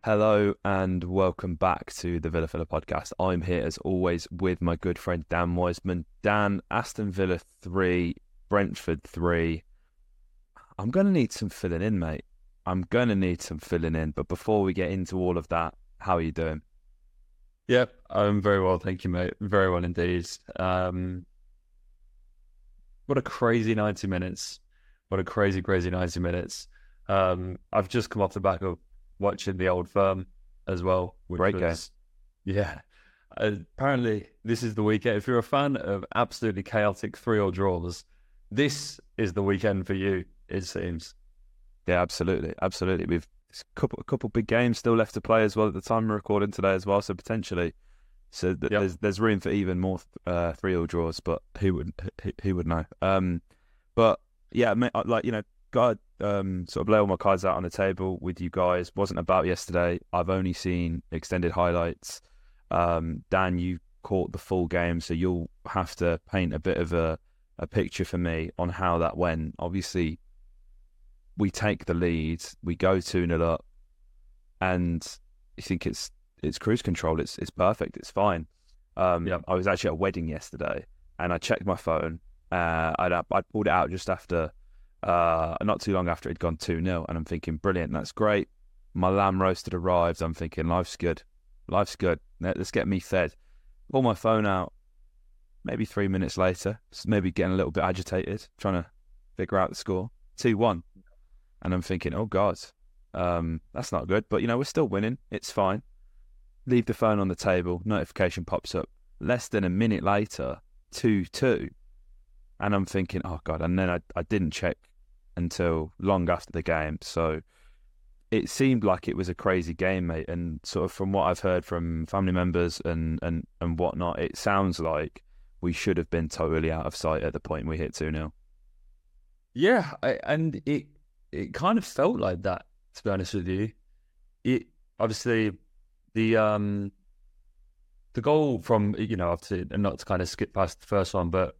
Hello and welcome back to the Villa Filler podcast. I'm here as always with my good friend Dan Wiseman. Dan, Aston Villa 3, Brentford 3. I'm going to need some filling in, mate. I'm going to need some filling in. But before we get into all of that, how are you doing? Yep, I'm very well, thank you, mate. Very well indeed. What a crazy 90 minutes. What a crazy 90 minutes. I've just come off the back of watching the Old Firm as well, which Great was, yeah. Apparently, this is the weekend. If you're a fan of absolutely chaotic 3-3 draws, this is the weekend for you, it seems. Yeah, absolutely. Absolutely. We've a couple big games still left to play as well at the time we're recording today as well. So potentially, there's room for even more 3-3 draws, but who would know? But yeah, mate, God, sort of lay all my cards out on the table with you guys. Wasn't about yesterday. I've only seen extended highlights. Dan, you caught the full game, so you'll have to paint a bit of a picture for me on how that went. Obviously, we take the lead, we go 2-0 up, and you think it's cruise control. It's perfect. It's fine. I was actually at a wedding yesterday, and I checked my phone. I pulled it out just after. Not too long after it'd gone 2-0, and I'm thinking, brilliant, that's great. My lamb roasted arrived. I'm thinking, life's good. Let's get me fed. Pull my phone out. Maybe 3 minutes later, maybe getting a little bit agitated, trying to figure out the score. 2-1, and I'm thinking, oh God, that's not good. But we're still winning. It's fine. Leave the phone on the table. Notification pops up. Less than a minute later, 2-2. And I'm thinking, oh God, and then I didn't check until long after the game. So it seemed like it was a crazy game, mate. And sort of from what I've heard from family members and whatnot, it sounds like we should have been totally out of sight at the point we hit 2-0. Yeah, and it kind of felt like that, to be honest with you. It obviously the goal from obviously, and not to kind of skip past the first one, but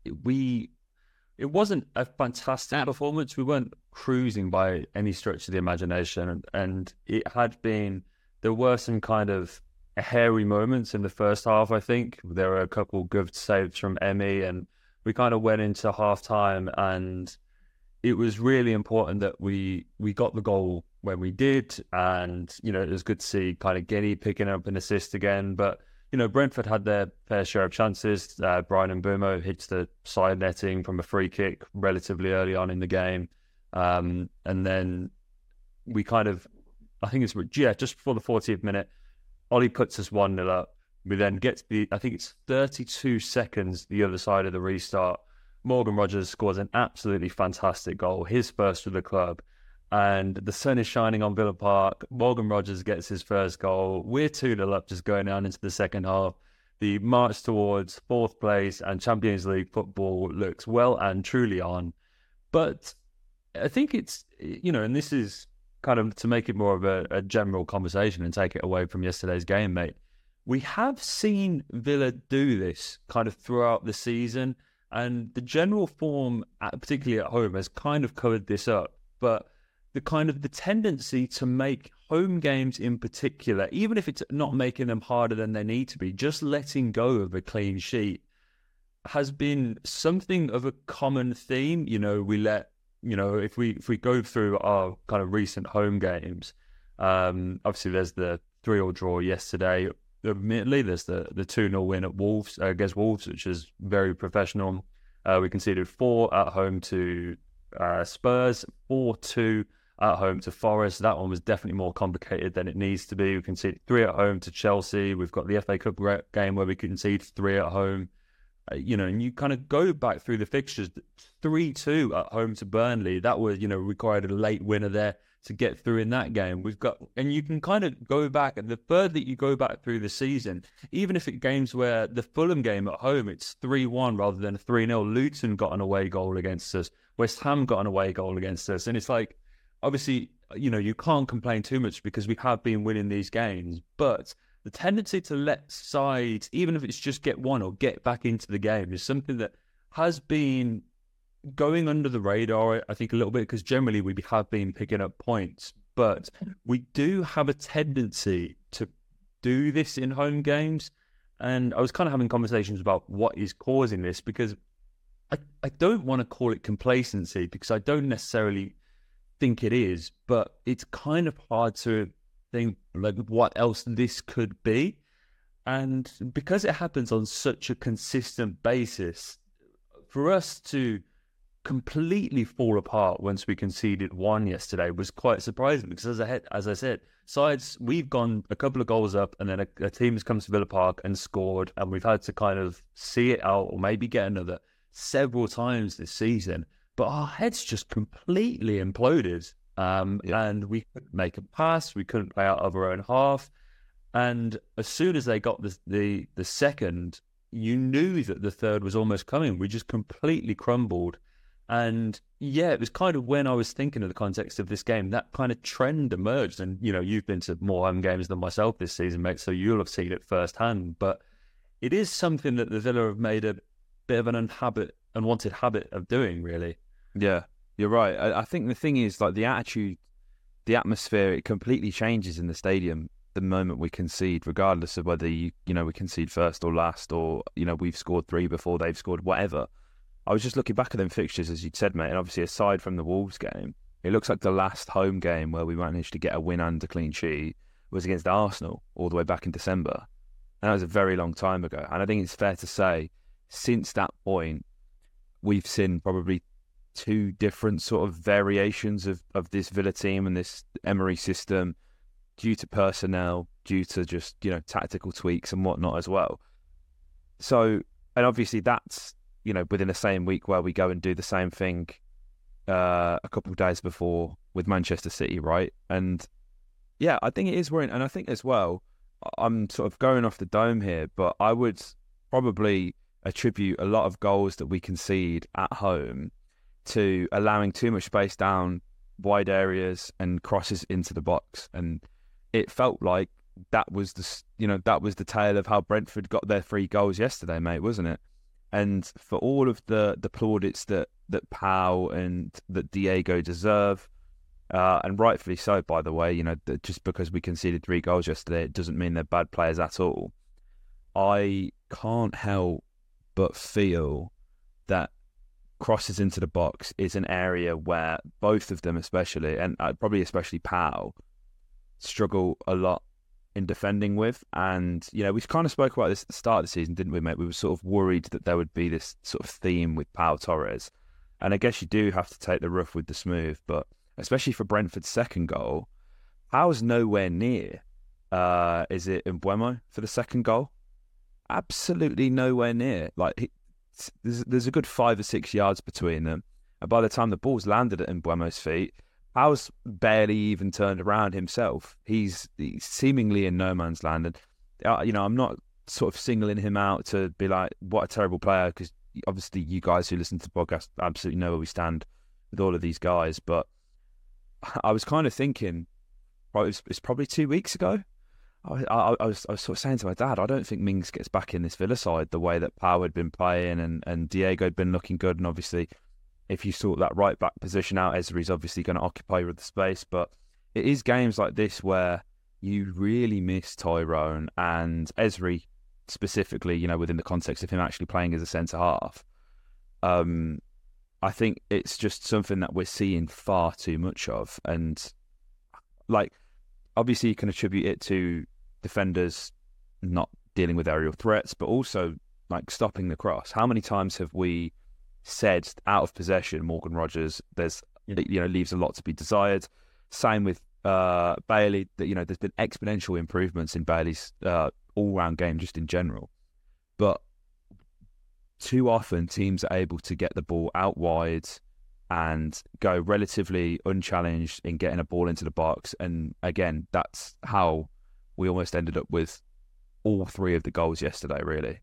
it wasn't a fantastic performance. We weren't cruising by any stretch of the imagination, and there were some kind of hairy moments in the first half. I think there were a couple good saves from Emmy, and we kind of went into half time, and it was really important that we got the goal when we did, and it was good to see kind of Guinea picking up an assist again, but Brentford had their fair share of chances. Bryan Mbeumo hits the side netting from a free kick relatively early on in the game. And then we kind of, I think it's just before the 40th minute, Ollie puts us 1-0 up. We then get to I think it's 32 seconds the other side of the restart. Morgan Rogers scores an absolutely fantastic goal, his first for the club. And the sun is shining on Villa Park. Morgan Rogers gets his first goal. We're 2-0 up, just going down into the second half. The march towards fourth place and Champions League football looks well and truly on. But I think it's, and this is kind of to make it more of a general conversation and take it away from yesterday's game, mate. We have seen Villa do this kind of throughout the season, and the general form, particularly at home, has kind of covered this up. But the tendency to make home games in particular, even if it's not making them harder than they need to be, just letting go of a clean sheet has been something of a common theme. If we go through our kind of recent home games, obviously there's the 3-3 draw yesterday. Admittedly, there's the 2-0 win at Wolves against Wolves, which is very professional. We conceded 4 at home to Spurs, 4-2 at home to Forest. That one was definitely more complicated than it needs to be. We conceded 3 at home to Chelsea. We've got the FA Cup game where we conceded 3 at home. And you kind of go back through the fixtures. 3-2 at home to Burnley. That was, required a late winner there to get through in that game. And you can kind of go back, and the further you go back through the season, even if it's games where the Fulham game at home, it's 3-1 rather than 3-0. Luton got an away goal against us. West Ham got an away goal against us. And it's like, obviously, you can't complain too much because we have been winning these games. But the tendency to let sides, even if it's just get one or get back into the game, is something that has been going under the radar, I think, a little bit, because generally we have been picking up points. but we do have a tendency to do this in home games. And I was kind of having conversations about what is causing this, because I don't want to call it complacency, because I don't necessarily think it is, but it's kind of hard to think like what else this could be. And because it happens on such a consistent basis, for us to completely fall apart once we conceded one yesterday was quite surprising, because as I said, sides, we've gone a couple of goals up, and then a team has come to Villa Park and scored, and we've had to kind of see it out or maybe get another several times this season. But our heads just completely imploded, and we couldn't make a pass, we couldn't play out of our own half. And as soon as they got the second, you knew that the third was almost coming. We just completely crumbled. And yeah, it was kind of when I was thinking of the context of this game, that kind of trend emerged. And, you know, you've been to more home games than myself this season, mate, so you'll have seen it firsthand. But it is something that the Villa have made a bit of an unwanted habit of doing, really. Yeah, you're right. I think the thing is, like, the attitude, the atmosphere, it completely changes in the stadium the moment we concede, regardless of whether we concede first or last, or, you know, we've scored 3 before they've scored, whatever. I was just looking back at them fixtures, as you'd said, mate, and obviously aside from the Wolves game, it looks like the last home game where we managed to get a win and a clean sheet was against Arsenal all the way back in December. And that was a very long time ago. And I think it's fair to say, since that point, we've seen probably 2 different sort of variations of this Villa team and this Emery system, due to personnel, due to just, you know, tactical tweaks and whatnot as well. So, and obviously that's, you know, within the same week where we go and do the same thing a couple of days before with Manchester City, right? And yeah, I think it is worrying. And I think as well, I'm sort of going off the dome here, but I would probably attribute a lot of goals that we concede at home to allowing too much space down wide areas and crosses into the box. And it felt like that was the tale of how Brentford got their 3 goals yesterday, mate, wasn't it? And for all of the plaudits that Pau and that Diego deserve, and rightfully so, by the way, you know, just because we conceded 3 goals yesterday, it doesn't mean they're bad players at all. I can't help but feel that crosses into the box is an area where both of them especially, and probably especially Pau, struggle a lot in defending with. And, you know, we kind of spoke about this at the start of the season, didn't we, mate? We were sort of worried that there would be this sort of theme with Pau Torres. And I guess you do have to take the rough with the smooth, but especially for Brentford's second goal, Pau's nowhere near. Is it Mbeumo for the second goal? Absolutely nowhere near. Like, there's a good 5 or 6 yards between them. And by the time the ball's landed at Mbeumo's feet, Pau's barely even turned around himself. He's seemingly in no man's land. And, you know, I'm not sort of singling him out to be like, what a terrible player, because obviously you guys who listen to the podcast absolutely know where we stand with all of these guys. But I was kind of thinking, right, it's probably 2 weeks ago. I was sort of saying to my dad, I don't think Mings gets back in this Villa side the way that Pau had been playing and Diego had been looking good. And obviously, if you sort that right back position out, Ezri's obviously going to occupy the space. But it is games like this where you really miss Tyrone and Ezri specifically, you know, within the context of him actually playing as a centre half. I think it's just something that we're seeing far too much of. And, like, obviously you can attribute it to defenders not dealing with aerial threats, but also, like, stopping the cross. How many times have we said out of possession, Morgan Rogers, leaves a lot to be desired. Same with Bailey. That, you know, there's been exponential improvements in Bailey's all-round game just in general, but too often teams are able to get the ball out wide and go relatively unchallenged in getting a ball into the box. And again, that's how we almost ended up with all 3 of the goals yesterday, really.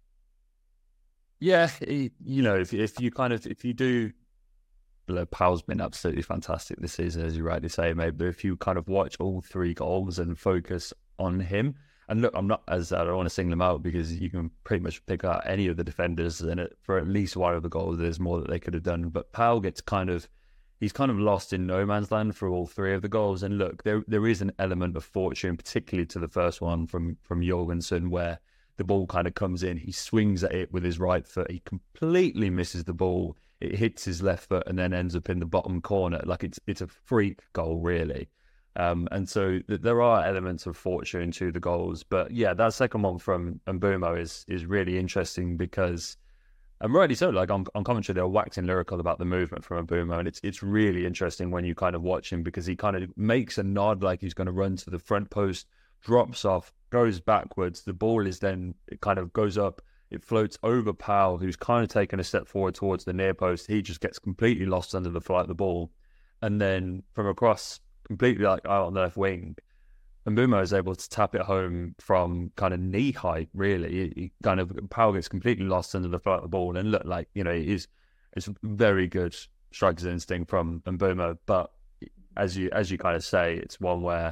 Yeah, you know, if you do, Pau's been absolutely fantastic this season, as you rightly say, mate. But if you kind of watch all 3 goals and focus on him, and look, I don't want to single him out, because you can pretty much pick out any of the defenders, and for at least one of the goals, there's more that they could have done. But Pau gets kind of he's kind of lost in no man's land for all three of the goals. And look, there is an element of fortune, particularly to the first one from Jorgensen, where the ball kind of comes in. He swings at it with his right foot. He completely misses the ball. It hits his left foot and then ends up in the bottom corner. Like it's a freak goal, really. And so there are elements of fortune to the goals. But yeah, that second one from Mbeumo is really interesting because, and rightly so, like on commentary, they were waxing lyrical about the movement from Mbeumo. And it's really interesting when you kind of watch him because he kind of makes a nod like he's going to run to the front post, drops off, goes backwards. The ball is then, it kind of goes up. It floats over Powell, who's kind of taken a step forward towards the near post. He just gets completely lost under the flight of the ball. And then from across, completely like out on the left wing, Mbeumo is able to tap it home from kind of knee height, really. He kind of, Powell gets completely lost under the flight of the ball. And look, like, you know, it's very good striker's instinct from Mbeumo. But as you kind of say, it's one where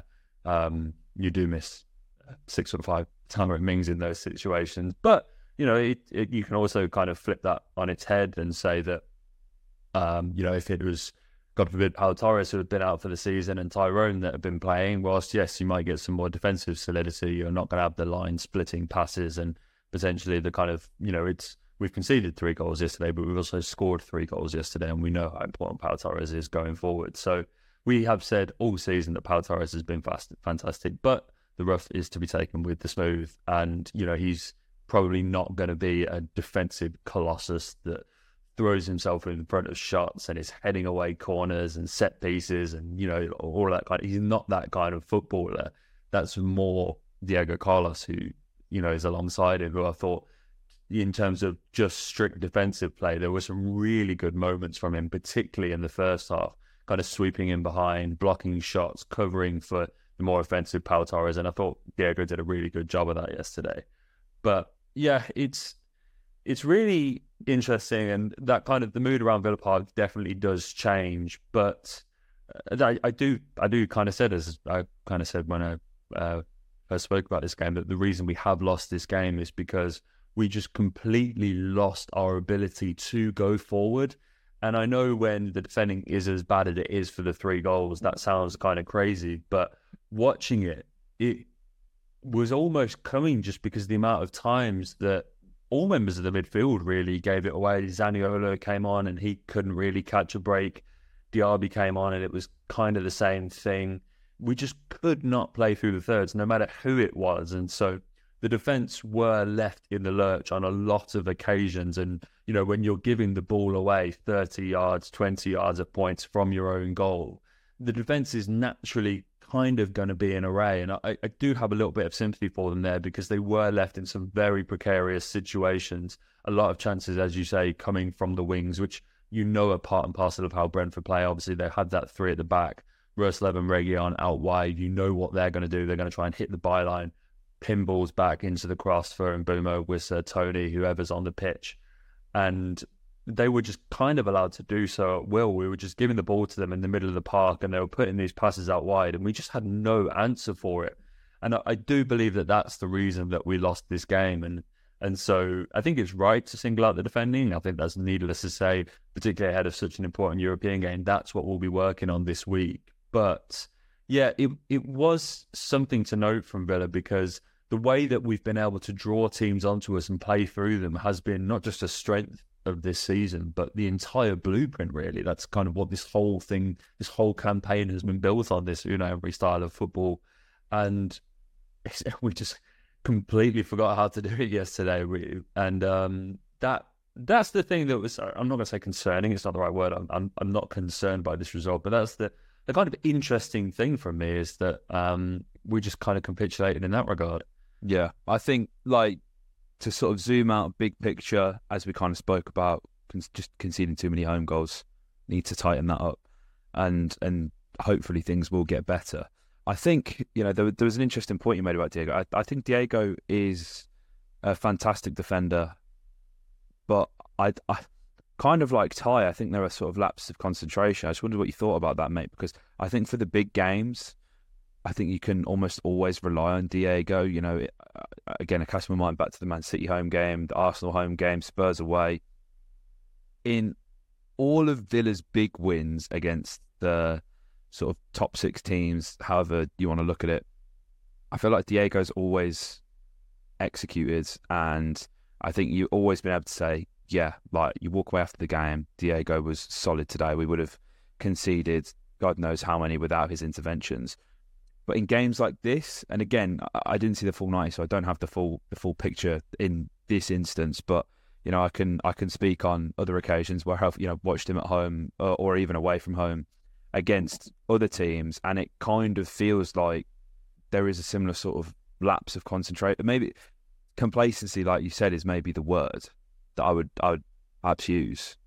you do miss 6'5" Tamo Mings in those situations. But you know, you can also kind of flip that on its head and say that, you know, if it was, God forbid, Pau Torres who had been out for the season and Tyrone that had been playing, whilst, yes, you might get some more defensive solidity, you're not going to have the line splitting passes and potentially the kind of, you know, we've conceded 3 goals yesterday, but we've also scored 3 goals yesterday, and we know how important Pau Torres is going forward. So we have said all season that Pau Torres has been fantastic, but the rough is to be taken with the smooth, and, you know, he's probably not going to be a defensive colossus that throws himself in front of shots and is heading away corners and set pieces and, you know, all that kind of, he's not that kind of footballer. That's more Diego Carlos, who, you know, is alongside him, who I thought, in terms of just strict defensive play, there were some really good moments from him, particularly in the first half, kind of sweeping in behind, blocking shots, covering for the more offensive Pau Torres, and I thought Diego did a really good job of that yesterday. But yeah, it's really interesting, and that kind of the mood around Villa Park definitely does change. But I do kind of said, as I kind of said when I first spoke about this game, that the reason we have lost this game is because we just completely lost our ability to go forward. And I know when the defending is as bad as it is for the 3 goals, that sounds kind of crazy, but watching it was almost coming just because of the amount of times that all members of the midfield really gave it away. Zaniolo came on and he couldn't really catch a break. Diaby came on and it was kind of the same thing. We just could not play through the thirds, no matter who it was. And so the defence were left in the lurch on a lot of occasions. And, you know, when you're giving the ball away 30 yards, 20 yards of points from your own goal, the defence is naturally kind of going to be an array, and I do have a little bit of sympathy for them there because they were left in some very precarious situations. A lot of chances, as you say, coming from the wings, which you know are part and parcel of how Brentford play. Obviously, they had that 3 at the back, Roerslev and Reguilon out wide. You know what they're going to do. They're going to try and hit the byline, pin balls back into the cross for Mbeumo, Wissa, Tony, whoever's on the pitch, and they were just kind of allowed to do so at will. We were just giving the ball to them in the middle of the park and they were putting these passes out wide and we just had no answer for it. And I do believe that that's the reason that we lost this game. And so I think it's right to single out the defending. I think that's needless to say, particularly ahead of such an important European game. That's what we'll be working on this week. But yeah, it was something to note from Villa because the way that we've been able to draw teams onto us and play through them has been not just a strength of this season, but the entire blueprint, really. That's kind of what this whole thing, this whole campaign has been built on, this Unai Emery style of football. And we just completely forgot how to do it yesterday. And that's the thing that was, I'm not going to say concerning, it's not the right word. I'm not concerned by this result, but that's the kind of interesting thing for me is that we just kind of capitulated in that regard. Yeah, I think, like, to sort of zoom out big picture, as we kind of spoke about, just conceding too many home goals, need to tighten that up, and hopefully things will get better. I think, you know, there was an interesting point you made about Diego. I think Diego is a fantastic defender, but I kind of like Ty, I think there are sort of lapses of concentration. I just wondered what you thought about that, mate, because I think for the big games, I think you can almost always rely on Diego. You know, again, I cast my mind back to the Man City home game, the Arsenal home game, Spurs away. In all of Villa's big wins against the sort of top 6 teams, however you want to look at it, I feel like Diego's always executed, and I think you've always been able to say, yeah, like you walk away after the game, Diego was solid today. We would have conceded God knows how many without his interventions. But in games like this, and again, I didn't see the full 90, so I don't have the full picture in this instance. But you know, I can speak on other occasions where I've watched him at home or even away from home against other teams, and it kind of feels like there is a similar sort of lapse of concentration. Maybe complacency, like you said, is maybe the word that I would perhaps use.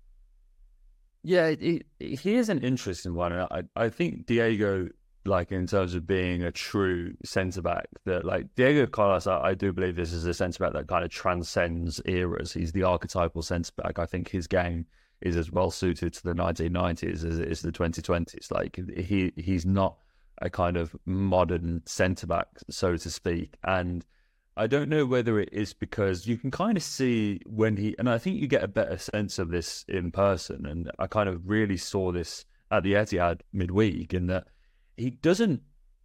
Yeah, he is an interesting one. I think Diego, like in terms of being a true centre back, that like Diego Carlos, I do believe this is a centre back that kind of transcends eras. He's the archetypal centre back. I think his game is as well suited to the 1990s as it is the 2020s. Like he's not a kind of modern centre back, so to speak. And I don't know whether it is because you can kind of see when and I think you get a better sense of this in person. And I kind of really saw this at the Etihad midweek in that he doesn't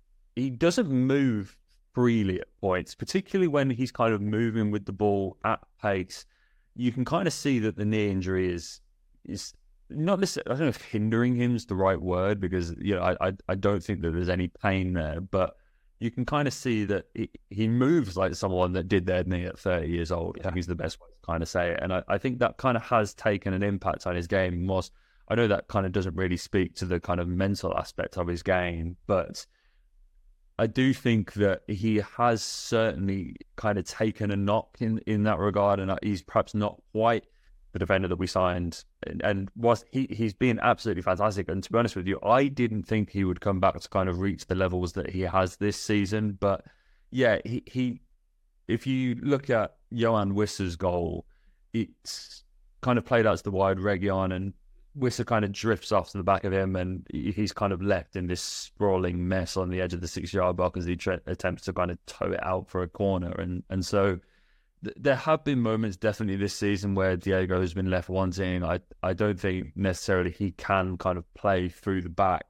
move freely at points, particularly when he's kind of moving with the ball at pace. You can kind of see that the knee injury is not necessarily, I don't know if hindering him is the right word, because I don't think that there's any pain there, but you can kind of see that he moves like someone that did their knee at 30 years old. I think is the best way to kind of say it. And I think that kind of has taken an impact on his game. I know that kind of doesn't really speak to the kind of mental aspect of his game, but I do think that he has certainly kind of taken a knock in that regard, and he's perhaps not quite the defender that we signed, and he's been absolutely fantastic. And to be honest with you, I didn't think he would come back to kind of reach the levels that he has this season. But yeah, he if you look at Yoane Wissa's goal, it's kind of played out to the wide Reguilón, and Wissa kind of drifts off to the back of him, and he's kind of left in this sprawling mess on the edge of the 6-yard box as he attempts to kind of tow it out for a corner. And so there have been moments definitely this season where Diego has been left wanting. I don't think necessarily he can kind of play through the back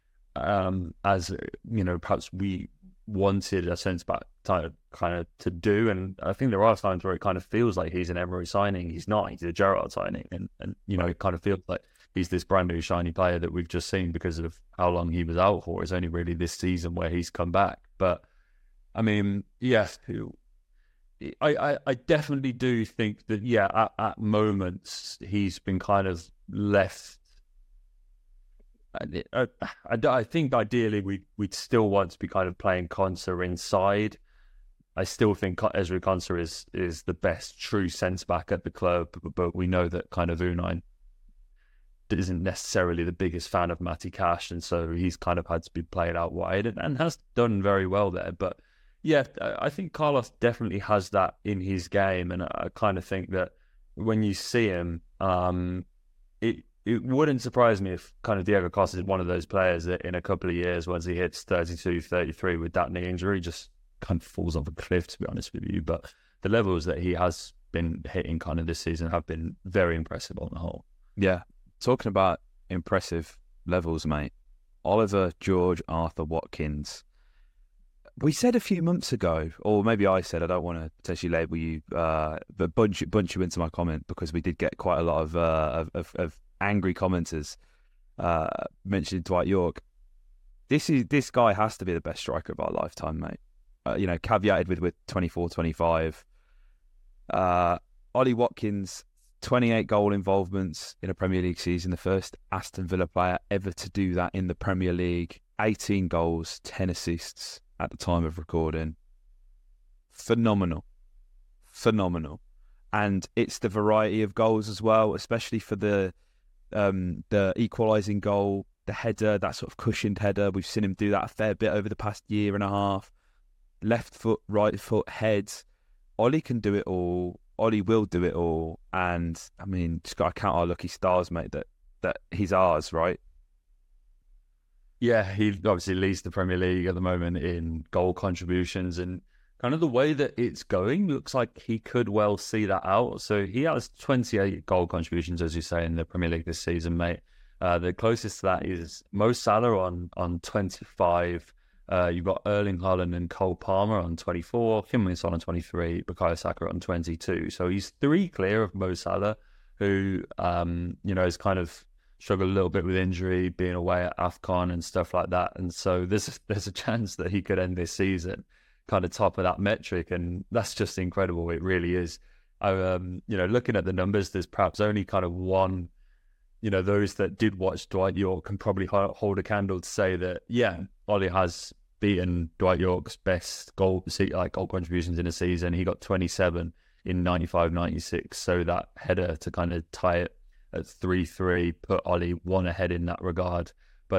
as perhaps we wanted a sense back kind of to do. And I think there are times where it kind of feels like he's an Emery signing. He's not. He's a Gerrard signing, and it kind of feels like he's this brand new shiny player that we've just seen because of how long he was out for. It's only really this season where he's come back. But I mean, yes. I definitely do think that, yeah, at moments he's been kind of left. I think ideally we'd still want to be kind of playing Konsa inside. I still think Ezri Konsa is the best true centre-back at the club, but we know that kind of Unai isn't necessarily the biggest fan of Matty Cash, and so he's kind of had to be played out wide and has done very well there. But yeah, I think Carlos definitely has that in his game, and I kind of think that when you see him, it wouldn't surprise me if kind of Diego Costa is one of those players that in a couple of years, once he hits 32, 33 with that knee injury, just kind of falls off a cliff, to be honest with you. But the levels that he has been hitting kind of this season have been very impressive on the whole. Yeah, talking about impressive levels, mate. Oliver George Arthur Watkins. We said a few months ago, or maybe I said, I don't want to potentially label you, but bunch you into my comment, because we did get quite a lot of angry commenters mentioning Dwight Yorke. This guy has to be the best striker of our lifetime, mate. Caveated with 24, 25. Ollie Watkins, 28 goal involvements in a Premier League season, the first Aston Villa player ever to do that in the Premier League. 18 goals, 10 assists at the time of recording. Phenomenal. And it's the variety of goals as well, especially for the equalising goal, the header, that sort of cushioned header. We've seen him do that a fair bit over the past year and a half. Left foot, right foot, head. Ollie can do it all. Ollie will do it all. And I mean, just got to count our lucky stars, mate, that he's ours, right? Yeah, he obviously leads the Premier League at the moment in goal contributions, and kind of the way that it's going looks like he could well see that out. So he has 28 goal contributions, as you say, in the Premier League this season, mate. The closest to that is Mo Salah on 25. You've got Erling Haaland and Cole Palmer on 24, Kim Son on 23, Bukayo Saka on 22. So he's 3 clear of Mo Salah, who has kind of struggled a little bit with injury, being away at AFCON and stuff like that. And so there's a chance that he could end this season kind of top of that metric, and that's just incredible. It really is. Looking at the numbers, there's perhaps only kind of one, those that did watch Dwight Yorke can probably hold a candle to say that, yeah, Ollie has beaten Dwight Yorke's best goal contributions in a season. He got 27 in 95-96, so that header to kind of tie it at 3-3 put Ollie one ahead in that regard. But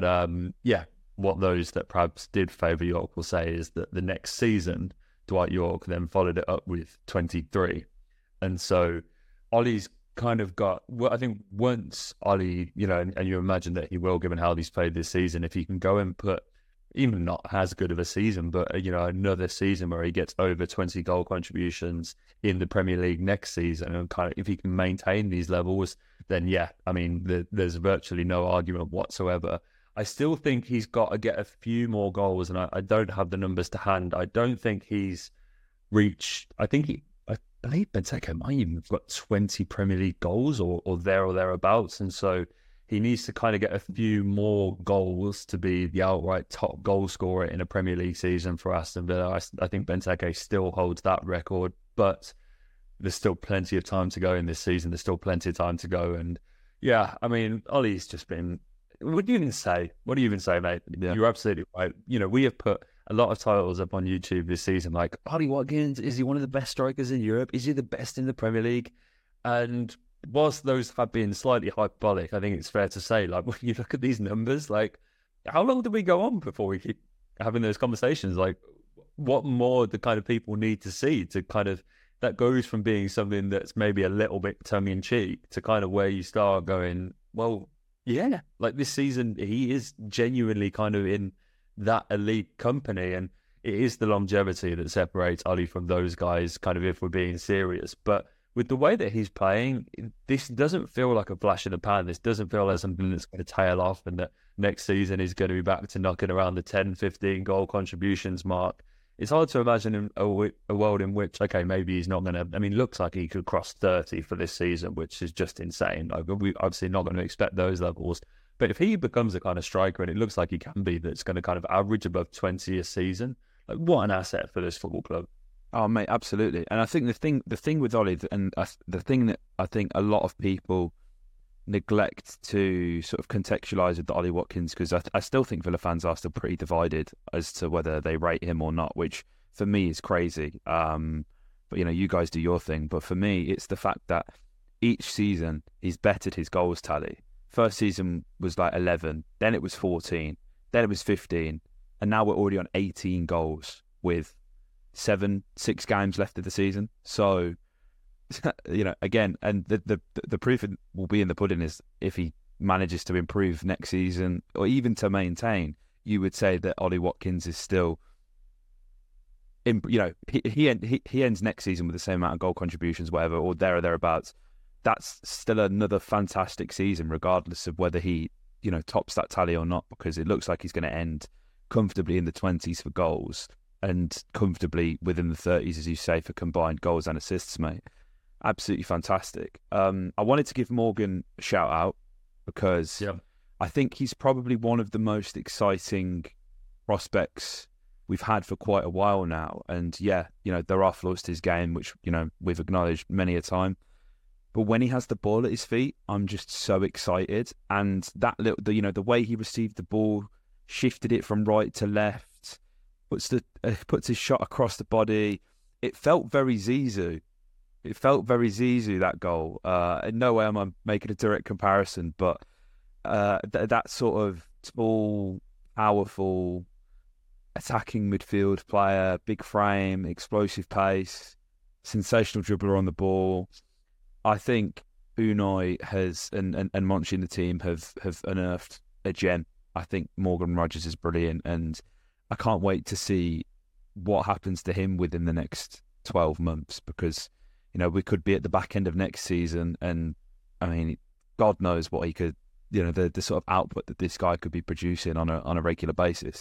what those that perhaps did favour Yorke will say is that the next season, Dwight Yorke then followed it up with 23. And so Ollie's kind of got, well, I think once Ollie, and you imagine that he will, given how he's played this season, if he can go and put, even not as good of a season, but, another season where he gets over 20 goal contributions in the Premier League next season, and kind of, if he can maintain these levels, then there's virtually no argument whatsoever. I still think he's got to get a few more goals, and I don't have the numbers to hand. I don't think he's reached, I believe Benteke might even have got 20 Premier League goals or thereabouts. And so he needs to kind of get a few more goals to be the outright top goal scorer in a Premier League season for Aston Villa. I think Benteke still holds that record, but there's still plenty of time to go in this season. There's still plenty of time to go. And yeah, I mean, Ollie's just been, what do you even say, mate? Yeah. You're absolutely right. We have put a lot of titles up on YouTube this season, like, Ollie Watkins, is he one of the best strikers in Europe? Is he the best in the Premier League? And whilst those have been slightly hyperbolic, I think it's fair to say, like, when you look at these numbers, like, how long do we go on before we keep having those conversations? Like, what more the kind of people need to see to kind of, that goes from being something that's maybe a little bit tongue-in-cheek to kind of where you start going, well, yeah, like this season, he is genuinely kind of in that elite company, and it is the longevity that separates Ollie from those guys, kind of, if we're being serious. But with the way that he's playing, this doesn't feel like a flash in the pan. This doesn't feel like something that's going to tail off and that next season is going to be back to knocking around the 10, 15 goal contributions mark. It's hard to imagine a world in which, okay, maybe he's not going to, I mean, looks like he could cross 30 for this season, which is just insane. Like, we're obviously not going to expect those levels. But if he becomes a kind of striker, and it looks like he can be, that's going to kind of average above 20 a season, like, what an asset for this football club. Oh, mate, absolutely. And I think the thing with Ollie, and the thing that I think a lot of people neglect to sort of contextualise with Ollie Watkins, because I still think Villa fans are still pretty divided as to whether they rate him or not, which for me is crazy. But, you guys do your thing. But for me, it's the fact that each season he's bettered his goals tally. First season was like 11, then it was 14, then it was 15, and now we're already on 18 goals with 6 games left of the season. So, again, and the proof will be in the pudding is if he manages to improve next season or even to maintain, you would say that Ollie Watkins is still, he ends next season with the same amount of goal contributions, whatever, or thereabouts. That's still another fantastic season, regardless of whether he, tops that tally or not, because it looks like he's going to end comfortably in the 20s for goals and comfortably within the 30s, as you say, for combined goals and assists, mate. Absolutely fantastic. I wanted to give Morgan a shout out because I think he's probably one of the most exciting prospects we've had for quite a while now. And there are flaws to his game, which, we've acknowledged many a time. But when he has the ball at his feet, I'm just so excited. And that the way he received the ball, shifted it from right to left, puts his shot across the body. It felt very Zizou. That goal. In no way am I making a direct comparison, but that sort of tall, powerful, attacking midfield player, big frame, explosive pace, sensational dribbler on the ball. I think Unai has and Monchi and the team have unearthed a gem. I think Morgan Rogers is brilliant, and I can't wait to see what happens to him within the next 12 months, because, you know, we could be at the back end of next season, and I mean, God knows what he could, you know, the sort of output that this guy could be producing on a regular basis.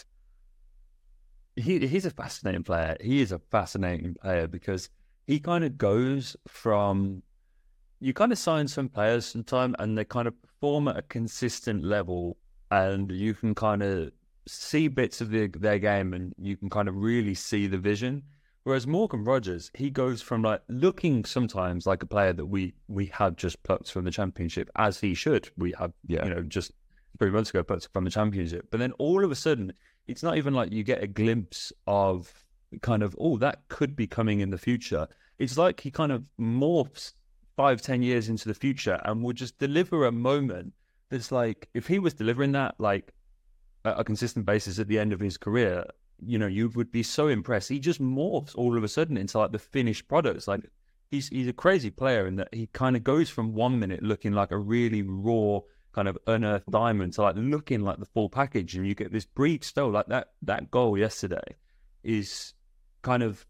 He's a fascinating player. He is a fascinating player because he kind of goes from, you kind of sign some players sometime and they kind of perform at a consistent level, and you can kind of see bits of their game and you can kind of really see the vision. Whereas Morgan Rogers, he goes from like looking sometimes like a player that we have just plucked from the Championship, as he should. We have, you know, just 3 months ago plucked from the Championship. But then all of a sudden, it's not even like you get a glimpse of kind of, oh, that could be coming in the future. It's like he kind of morphs 5-10 years into the future and will just deliver a moment that's like, if he was delivering that like a consistent basis at the end of his career, you know, you would be so impressed. He just morphs all of a sudden into like the finished products. Like he's a crazy player in that he kind of goes from 1 minute looking like a really raw kind of unearthed diamond to like looking like the full package, and you get this brief spell like that goal yesterday is kind of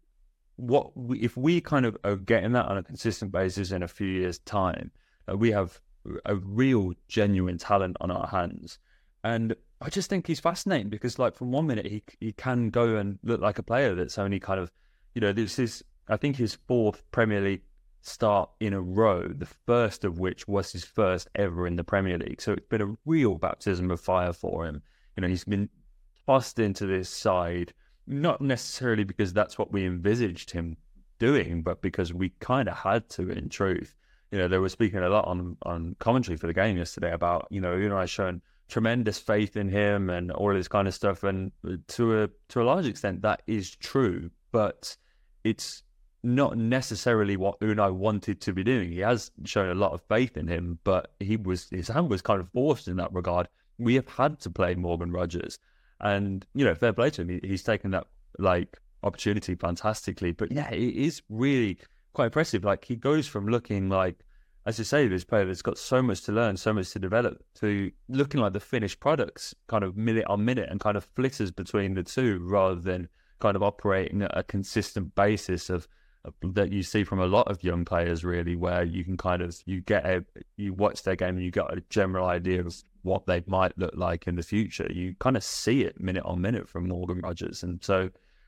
what if we kind of are getting that on a consistent basis in a few years' time, we have a real genuine talent on our hands. And I just think he's fascinating because, like, from 1 minute he can go and look like a player that's only kind of, you know, this is, I think, his 4th Premier League start in a row, the first of which was his first ever in the Premier League. So it's been a real baptism of fire for him. You know, he's been tossed into this side, not necessarily because that's what we envisaged him doing, but because we kind of had to, in truth. You know, they were speaking a lot on commentary for the game yesterday about, you know, Unai showing tremendous faith in him and all this kind of stuff. And to a large extent, that is true, but it's not necessarily what Unai wanted to be doing. He has shown a lot of faith in him, but his hand was kind of forced in that regard. We have had to play Morgan Rogers, and, you know, fair play to him. He's taken that like opportunity fantastically. But yeah, it is really quite impressive. Like, he goes from looking like, as you say, this player that's got so much to learn, so much to develop, to looking like the finished products kind of minute on minute, and kind of flitters between the two rather than kind of operating at a consistent basis of that you see from a lot of young players, really, where you can kind of, you watch their game and you get a general idea of what they might look like in the future. You kind of see it minute on minute from Morgan Rogers. And so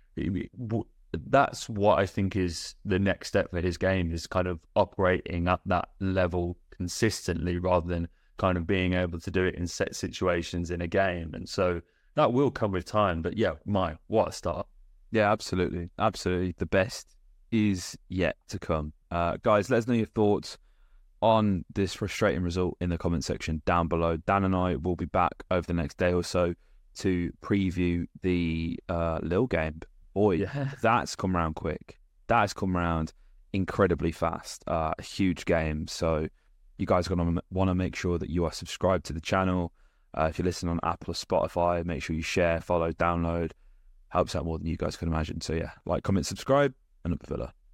that's what I think is the next step for his game, is kind of operating at that level consistently rather than kind of being able to do it in set situations in a game. And so that will come with time. But yeah, what a start. Yeah, absolutely. Absolutely. The best is yet to come. Guys, let us know your thoughts on this frustrating result in the comment section down below. Dan and I will be back over the next day or so to preview the Lille game. Boy, yeah, that's come around quick. That has come around incredibly fast. A huge game. So you guys are going to want to make sure that you are subscribed to the channel. If you're listening on Apple or Spotify, make sure you share, follow, download. Helps out more than you guys can imagine. So yeah, like, comment, subscribe, and up Villa.